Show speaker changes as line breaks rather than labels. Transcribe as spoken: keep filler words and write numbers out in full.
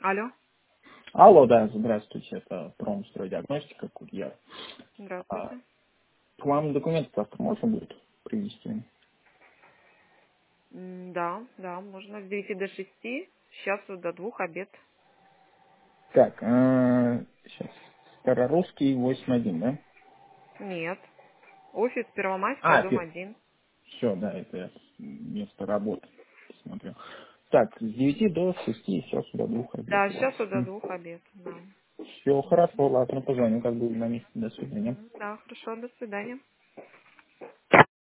Алло,
Алло, да, здравствуйте, это промстройдиагностика, курьер. А,
здравствуйте.
к вам документы завтра можно будет привезти?
М, Да, да, можно с девяти до шести, с часу до двух обед.
Так, сейчас, Старорусский восемь один, да?
Нет, офис Первомайская,
А,
дом один.
все, да, это я место работы смотрю. Так, с девяти до шести, с часу до двух обед
Да,
у
с
вас.
часу до двух обед, да.
Все хорошо, ладно, позвоню, как бы на месте. До свидания.
Мгм. Да, хорошо, до свидания.